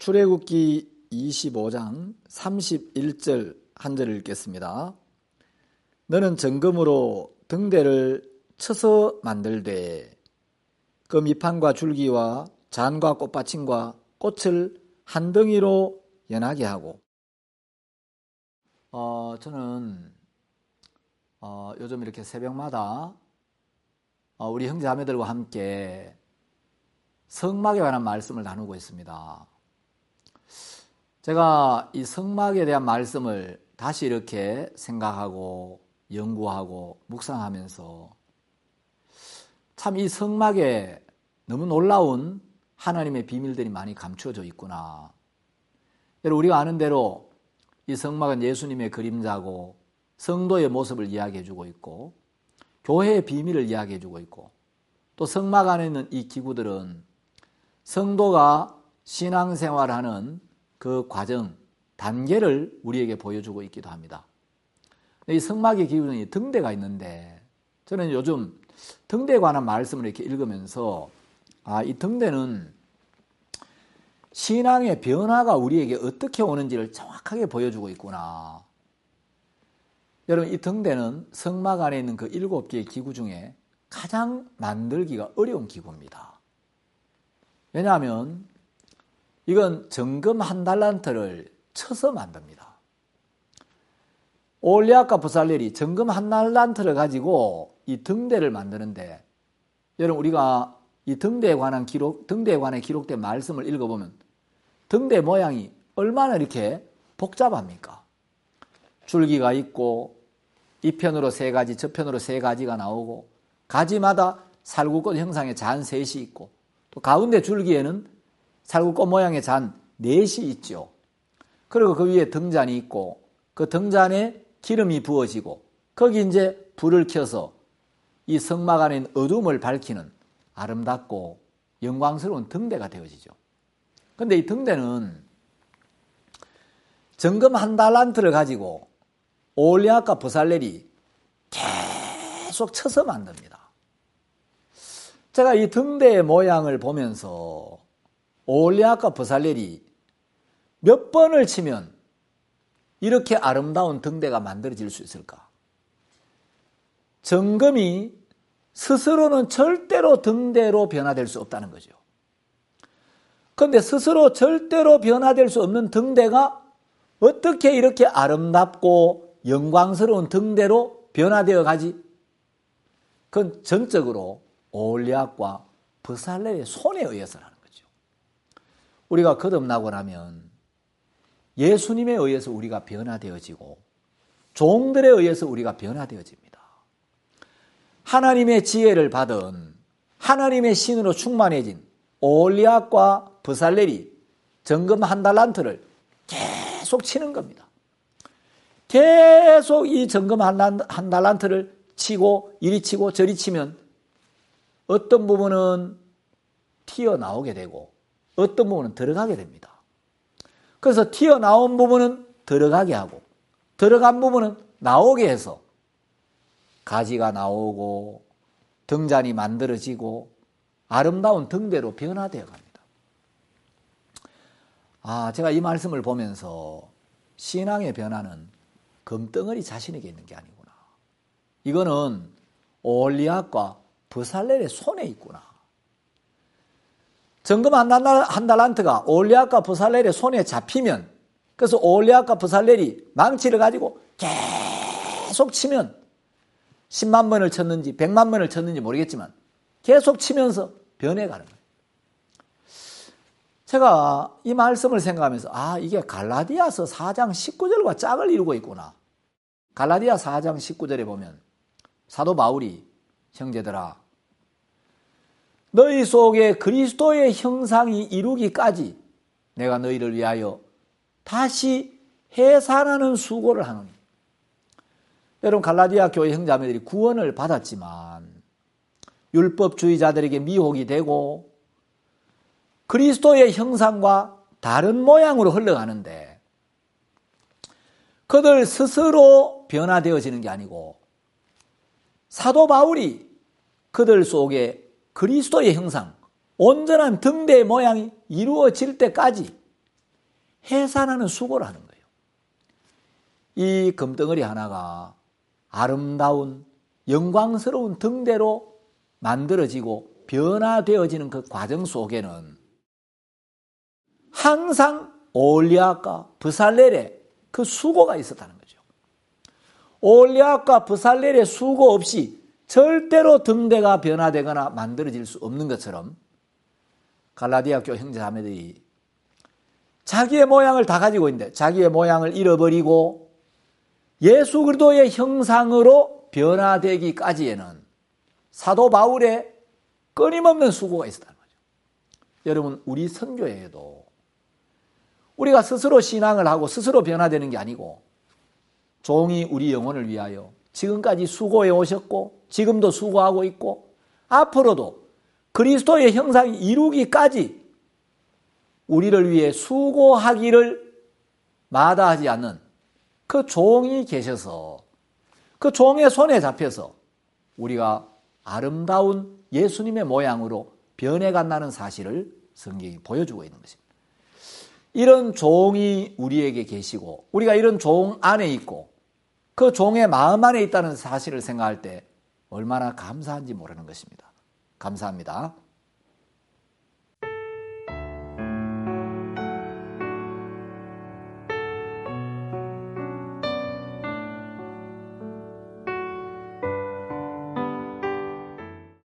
출애굽기 25장 31절 한 절을 읽겠습니다. 너는 정금으로 등대를 쳐서 만들되 그 밑판과 줄기와 잔과 꽃받침과 꽃을 한 덩이로 연하게 하고. 저는 요즘 이렇게 새벽마다 우리 형제자매들과 함께 성막에 관한 말씀을 나누고 있습니다. 제가 이 성막에 대한 말씀을 다시 이렇게 생각하고 연구하고 묵상하면서 참 이 성막에 너무 놀라운 하나님의 비밀들이 많이 감추어져 있구나. 여러분, 우리가 아는 대로 이 성막은 예수님의 그림자고 성도의 모습을 이야기해주고 있고 교회의 비밀을 이야기해주고 있고 또 성막 안에 있는 이 기구들은 성도가 신앙생활하는 그 과정, 단계를 우리에게 보여주고 있기도 합니다. 이 성막의 기구 중에 등대가 있는데 저는 요즘 등대에 관한 말씀을 이렇게 읽으면서 이 등대는 신앙의 변화가 우리에게 어떻게 오는지를 정확하게 보여주고 있구나. 여러분, 이 등대는 성막 안에 있는 그 7개의 기구 중에 가장 만들기가 어려운 기구입니다. 왜냐하면 이건 정금 1달란트를 쳐서 만듭니다. 올리아카 부살렐이 정금 1달란트를 가지고 이 등대를 만드는데, 여러분, 우리가 이 등대에 관한 등대에 관해 기록된 말씀을 읽어보면 등대 모양이 얼마나 이렇게 복잡합니까? 줄기가 있고 이편으로 3가지, 저편으로 3가지가 나오고 가지마다 살구꽃 형상의 잔 3이 있고 또 가운데 줄기에는 살구꽃 모양의 잔 4이 있죠. 그리고 그 위에 등잔이 있고 그 등잔에 기름이 부어지고 거기 이제 불을 켜서 이 성막 안에 있는 어둠을 밝히는 아름답고 영광스러운 등대가 되어지죠. 그런데 이 등대는 정금 1달란트를 가지고 올리아카 부살렐이 계속 쳐서 만듭니다. 제가 이 등대의 모양을 보면서 올리아카 부살렐이 몇 번을 치면 이렇게 아름다운 등대가 만들어질 수 있을까? 정금이 스스로는 절대로 등대로 변화될 수 없다는 거죠. 그런데 스스로 절대로 변화될 수 없는 등대가 어떻게 이렇게 아름답고 영광스러운 등대로 변화되어 가지? 그건 전적으로 올리아과 부살렐의 손에 의해서라는 거죠. 우리가 거듭나고 나면 예수님에 의해서 우리가 변화되어지고 종들에 의해서 우리가 변화되어집니다. 하나님의 지혜를 받은 하나님의 신으로 충만해진 올리아과 부살렐이 정금 1달란트를 계속 치는 겁니다. 계속 이 정금 1달란트를 치고 이리 치고 저리 치면 어떤 부분은 튀어나오게 되고 어떤 부분은 들어가게 됩니다. 그래서 튀어나온 부분은 들어가게 하고 들어간 부분은 나오게 해서 가지가 나오고 등잔이 만들어지고 아름다운 등대로 변화되어 갑니다. 제가 이 말씀을 보면서 신앙의 변화는 금덩어리 자신에게 있는 게 아니구나. 이거는 올리아과 부살렐의 손에 있구나. 정금 1달란트가 올리아과 부살렐의 손에 잡히면, 그래서 올리아과 부살렐이 망치를 가지고 계속 치면 10만 번을 쳤는지 100만 번을 쳤는지 모르겠지만 계속 치면서 변해가는 거예요. 제가 이 말씀을 생각하면서 이게 갈라디아서 4장 19절과 짝을 이루고 있구나. 갈라디아 4장 19절에 보면 사도 바울이 형제들아 너희 속에 그리스도의 형상이 이루기까지 내가 너희를 위하여 다시 해산하는 수고를 하노니. 여러분, 갈라디아 교회 형제자매들이 구원을 받았지만 율법주의자들에게 미혹이 되고 그리스도의 형상과 다른 모양으로 흘러가는데 그들 스스로 변화되어지는 게 아니고 사도 바울이 그들 속에 그리스도의 형상, 온전한 등대의 모양이 이루어질 때까지 해산하는 수고를 하는 거예요. 이 금덩어리 하나가 아름다운 영광스러운 등대로 만들어지고 변화되어지는 그 과정 속에는 항상 올리앗과 브살렐의 그 수고가 있었다는 거죠. 올리앗과 브살렐의 수고 없이 절대로 등대가 변화되거나 만들어질 수 없는 것처럼 갈라디아 교 형제자매들이 자기의 모양을 다 가지고 있는데 자기의 모양을 잃어버리고 예수 그리스도의 형상으로 변화되기까지에는 사도 바울의 끊임없는 수고가 있었다는 거죠. 여러분, 우리 선교회에도 우리가 스스로 신앙을 하고 스스로 변화되는 게 아니고 종이 우리 영혼을 위하여 지금까지 수고해 오셨고 지금도 수고하고 있고 앞으로도 그리스도의 형상이 이루기까지 우리를 위해 수고하기를 마다하지 않는 그 종이 계셔서 그 종의 손에 잡혀서 우리가 아름다운 예수님의 모양으로 변해간다는 사실을 성경이 보여주고 있는 것입니다. 이런 종이 우리에게 계시고 우리가 이런 종 안에 있고 그 종의 마음 안에 있다는 사실을 생각할 때 얼마나 감사한지 모르는 것입니다. 감사합니다.